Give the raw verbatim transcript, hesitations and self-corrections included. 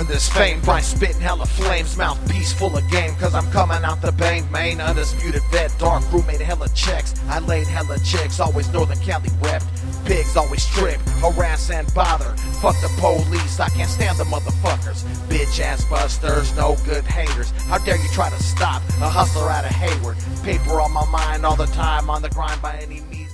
earn this fame by spitting hella flames, mouthpiece full of game, cause I'm coming out the bang, main undisputed vet, dark room made hella checks, I laid hella chicks, always Northern Cali repped, pigs always trip, harass and bother, fuck the police, I can't stand the motherfuckers, bitch ass busters, no good haters, how dare you try to stop a hustler out of Hayward, paper on my mind all the time, on the grind by any means.